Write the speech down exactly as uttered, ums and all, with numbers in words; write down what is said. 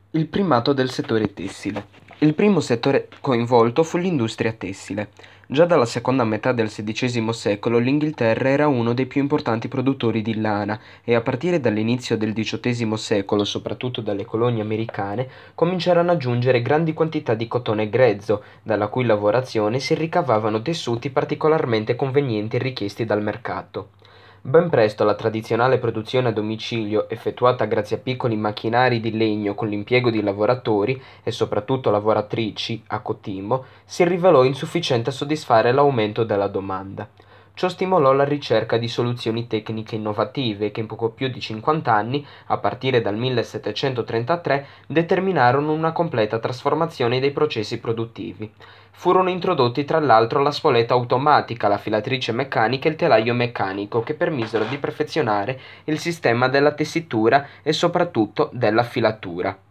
Il primato del settore tessile. Il primo settore coinvolto fu l'industria tessile. Già dalla seconda metà del sedicesimo secolo l'Inghilterra era uno dei più importanti produttori di lana e a partire dall'inizio del diciottesimo secolo, soprattutto dalle colonie americane, cominciarono a giungere grandi quantità di cotone grezzo, dalla cui lavorazione si ricavavano tessuti particolarmente convenienti e richiesti dal mercato. Ben presto la tradizionale produzione a domicilio, effettuata grazie a piccoli macchinari di legno con l'impiego di lavoratori e soprattutto lavoratrici a cotimo, si rivelò insufficiente a soddisfare l'aumento della domanda. Ciò stimolò la ricerca di soluzioni tecniche innovative che in poco più di cinquanta anni, a partire dal millesettecentotrentatré, determinarono una completa trasformazione dei processi produttivi. Furono introdotti tra l'altro la spoletta automatica, la filatrice meccanica e il telaio meccanico, che permisero di perfezionare il sistema della tessitura e soprattutto della filatura.